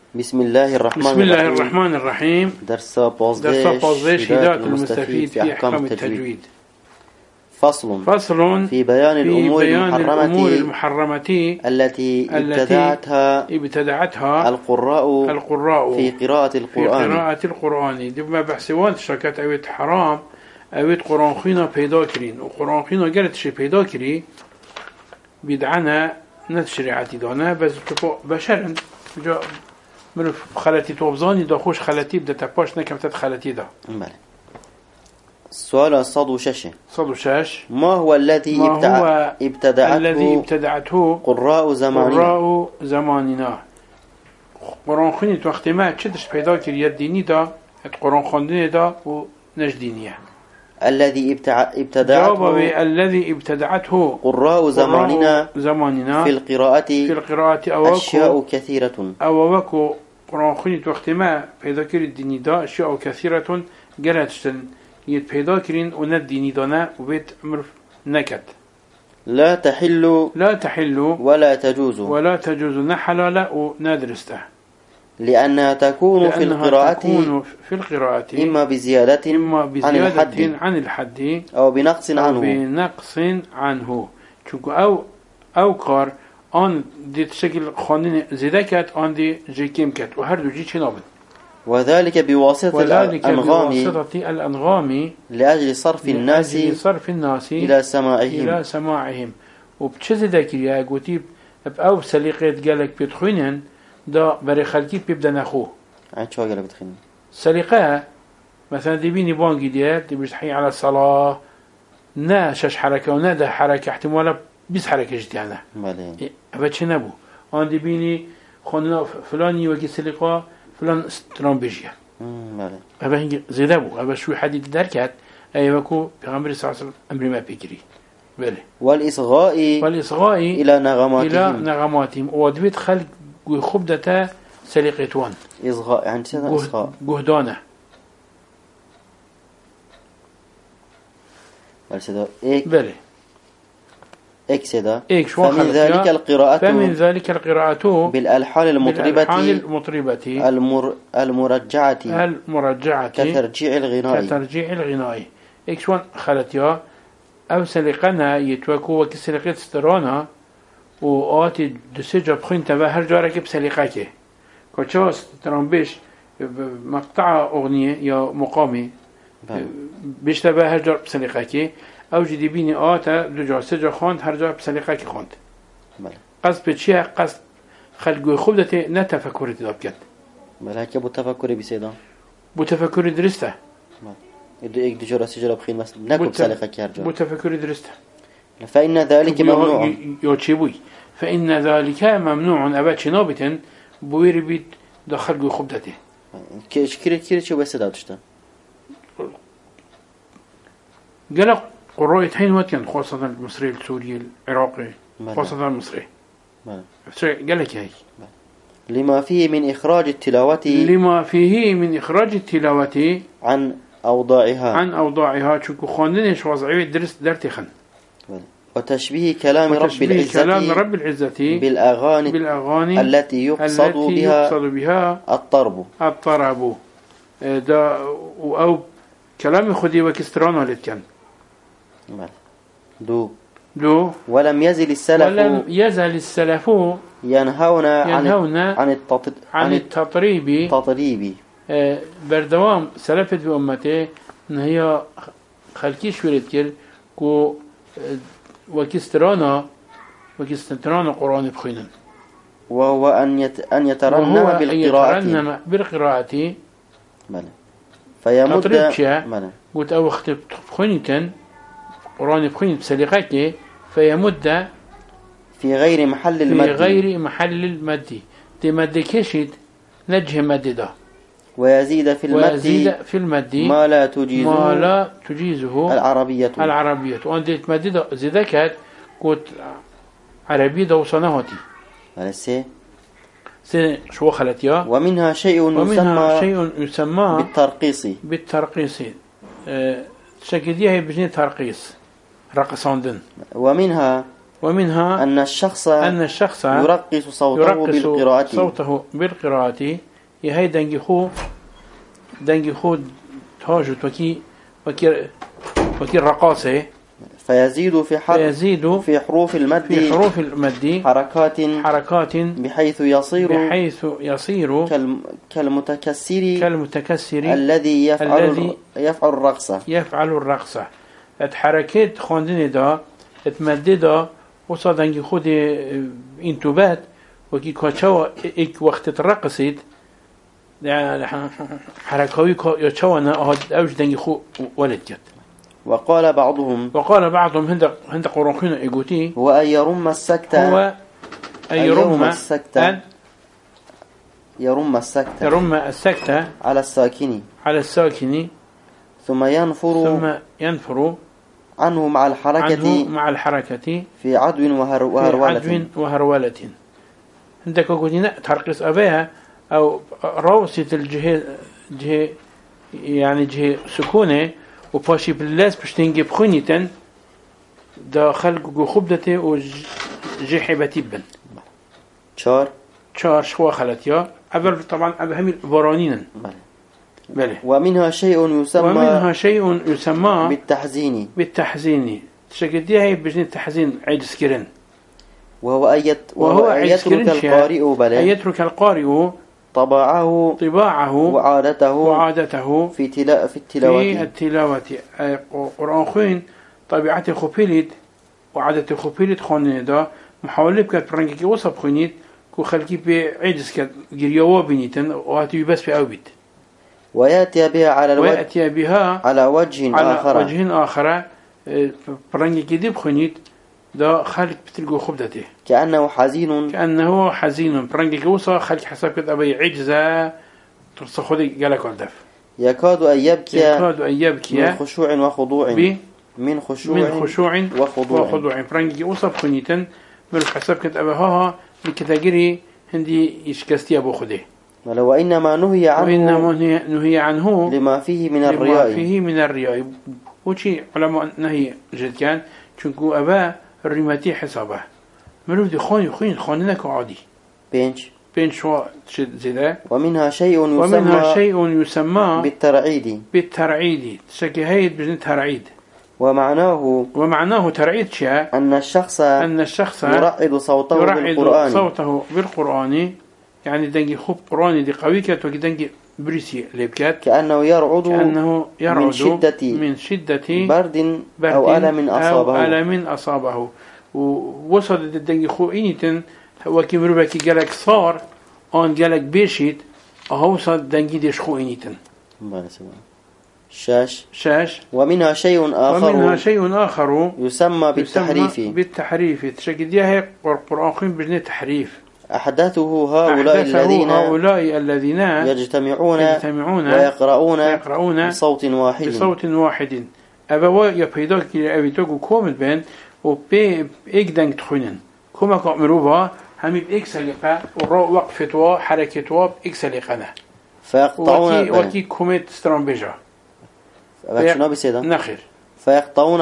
بسم الله الرحمن الرحيم. درس بوزديش هداية المستفيد في أحكام التجويد. فصل في بيان الأمور المحرمة التي ابتدعتها القراء في قراءة القرآن. دم بحسوان شركات أويت حرام أويت قرآن خينا بيدا كرين وقرآن خينا قالت شيء بيدا كري بدعنا نتشريعاتي دانا بس بشرا جا من خلاتي توبزاني دا خوش خلاتي بدأ تباش نكم خلاتي دا. السؤال صدو شش ما هو الذي ابتدعته قراء زماننا. قرآن خيني وقت ما تشدش بيدا كري الديني دا القرآن خاندني دا ونجدينية. الذي ابتدعته قراء زماننا في القراءة أشياء كثيرة. أووكو قرآن خيني وقت ما بيدا كري الديني دا أشياء كثيرة قالتشتن يتبيدا كرين ونديني دانا وبيت أمر نكت. لا تحل ولا تجوز نحلال وندرسته لأنها تكون في القراءة إما بزيادة عن الحد أو بنقص عنه أو قار آن دي تشكل خانين زدكت آن دي جيكيم كت وهر دو جي چنابد. وذلك بواسطة الأنغام لأجل صرف الناس إلى سماعهم. وبتشز ذاكريا قوتي بأو سليقات قالك بيدخلين دا بري خلقي بيبدا نخوه. عن شو قالك بيدخلين؟ سليقة مثلا ديبيني بانجي ديال دي بيشتحي على الصلاة نا شش حركة ونا ده حركة احتمالا بيس حركة جديانا. أبا تشنبو عن ديبيني خوننا فلاني وكي سليقة فلان استرامبيجيا. أبا هنجي زيدابو أبا شوي حديد دركات أيوكو بيغمبري صلى الله عليه وسلم أمري ما بيجري. والإصغاء إلى نغماتهم ودبيت خلق خبدة سليقتوان. إصغاء يعني سنة إصغاء جهدانة. بلى فمن ذلك القراءة بالألحان المطربة المرجعة كترجيع الغناء. إكشوان خلتيا أو سلقنا يتوكو وكسلقت سترانا وآتي دسجة بخين تبا هر جارك بسلقاكي كوشاس ترامبيش مقطع أغنية يا مقامي بيش تبا هر جار بسلقاكي أو جدي بيني آتا دو جار سجة خاند هر جار بسلقاكي خاند. قصد بتشيء قصد خلقو خبدتي نتفكر تدابكت. هكا بتفكري بسيدا بتفكري درسته إيك دو جار سجة بخين مثلا نكو بسلقاكي هر جار بتفكري درسته. فإن ذلك ممنوع. يوتشيبوي فإن ذلك ممنوع أبات شنابة بوير بيت دخل خبدته. كير شو بس داتشتا. قال قراءة حين واتين خاصة المصري السوري العراقي خاصة المصري. قال لك هاي. لما فيه من إخراج التلاوة عن أوضاعها شو خاندنش وضعي درتخن. وتشبيه كلام رب العزة بالأغاني التي يقصد بها الطرب دا أو كلام خدي وكسترانه لتكن دو ولم يزل السلف ينهون عن التطريب بردوام سلفت بأمته نهي خلقي شورت كر كو وكسترانا قرآن بخينا وهو أن يترنم بالقراءة فيمد قلت أو اختب بخينة قرآن بخينة بسلقاك فيمد في غير محل المد تمد كشد نجه مد ده ويزيد في المد ما لا تجيزه العربية وأن تمد زدكت قلت عربي دوصنهاتي شو خلتيا ومنها شيء يسمى بالترقيص شكديها بجني ترقيص رقصاندن ومنها ومنها أن الشخص يرقص صوته بالقراءة يهي دنجي خو تاجت وكي الرقاصة فيزيد في حروف المد حركات بحيث يصير كالمتكسر الذي يفعل الرقصة الحركات خواندن دا اتمدد دا وصادنجي خود انتوبات وكي كاتشوا اك وقت ترقصت حركوي يتشوانا اوج دنجي خو ولد جد. وقال بعضهم هند قرنخين ايغوتي هو أن يرم السكتة على الساكن ثم ينفر عنه مع الحركة في عدو وهرولة عندك قلنا ترقص أبيها أو روسة الجهة يعني جهة سكونة وباشي باللاس بشتنجي بخونيتن دا خلق خبدته وجحبتي بن شار شخوا خلتيا أبل طبعا أبهم البرانين بله. ومنها شيء يسمى بالتحزين تشكديها هي بجن التحزين عيد سكرين وهو أن يترك القارئ طباعه وعادته في التلاوة قرآن خوين طبيعة خبيلت وعادة خبيلت خونين دا محاولة بكات برنجي وصف خونيت كو خلقي بعيد سكر جريوا بنيتن وهاتي بس في أوبيت ويأتي بها على وجه آخر برنجي كديب خونيت دا خلق بتلقو خبدته كأنه حزين برنجي كوصا خلق حساب كده أبي عجزة تصخذي جالك والدف يكاد أن يبكي من خشوع وخضوع برنجي وصف خنيتن من حساب كده أبها لكتاجري هندي يشكستي أبو خده وإنما نهي عنه لما فيه من الرياء وشي علماء نهي جد كان چونكو أبا الرماتي حسابه ملوك دي خانينك عادي بينش شو زيدا. ومنها شيء يسمى بالترعيد تشكي هيد بجن ترعيد ومعناه ترعيد شيء أن الشخص يرعد صوته بالقرآن يعني دنجي خوب قرآني دي قوي كات وكي دنجي بريسي لبكات كأنه يرعد من شدة برد أو ألم أصابه ووصلت الدنجي خو إنيتن وكي مروبكي جالك صار آن جالك بيشيت أهوصل دنجي ديش خو إنيتن شاش ومنها شيء آخر يسمى بالتحريف تشكديها قرآن بجنة تحريف أحدثه هؤلاء الذين يجتمعون ويقرؤون بصوت واحد أبوا يبيدوك أبيتوك كومت بين وبي إجدنك تخونن كما كأمروها هم بإكسلقة وراء وقفة وحركة بإكسلقة فيقطعون وكي كومت سترامبيجا نخير فيقطعون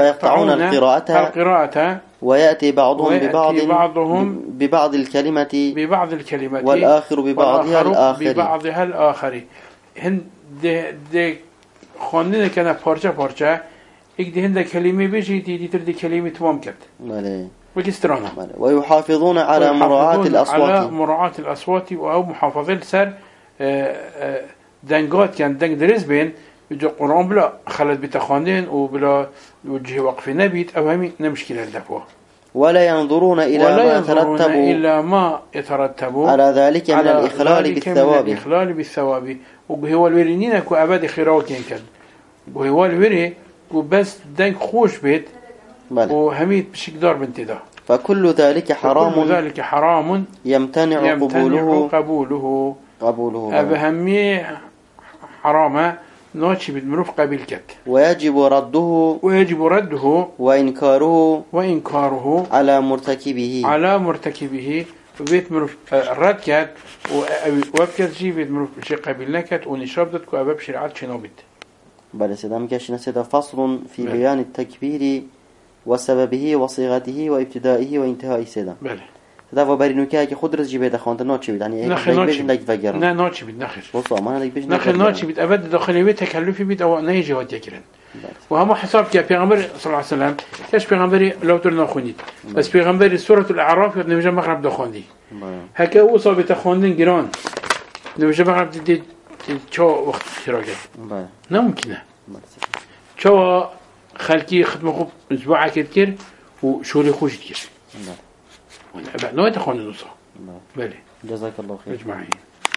القراءة ويأتي بعضهم ببعض الكلمة والآخر ببعضها الآخر هن ده خواندن كنا پارچه اك ده هند كلمة بيجي تيتر دي كلمة ممكن وكسترانا ويحافظون على مراعاة الأصوات أو محافظة سر دنگات كان دنگ درس بين بجو قرآن بلا خلت بتخواندن وبلا وجه وقف نبيت أو همي نمشكلة الدفوة ولا ينظرون إلى ما يترتب على ذلك من الإخلال بالثواب وهو الورينين كو أبد خيراك ينكد وهو الوري وبس دنك خوش بيت وهميت بشكدار بنتدا فكل ذلك حرام يمتنع قبوله أبهمي حرامة نوتشي بالمروف قبيل كت ويجب رده وإنكاره على مرتكبه وبيت مروف رد كت وابكت جي بيت مروف شي قبيل نكت ونشابدت كأباب شرعات شنوبت. بل سيدام كاشنا سيدا فصل في بيان التكبير وسببه وصيغته وابتدائه وانتهاء سيدا بله هذا وبرينوكا كي خضرز جيبه خواندن ناتشي يعني ناخي لا ناتشي بيت ناخر وصا ما انا بيج ناخر ناتشي بيت ابد داخلي بيت تكلفي بيت او نيجي هات يكرن وهم حساب يا پیغمبر صلى الله عليه وسلم كاش پیغمبري لو ترنا خونيت بس پیغمبري سوره الاعراف نمجا مغرب دخوندي هكا وصا بتخوندن جيران نمجا مغرب دي شو وقت شراكه لا ممكنه شو خلقي خدمه خوب اسبوع كتير وشغلي خوش كتير وانا بعد نوع تخوندن وصا بله جزاك الله خير اجمعين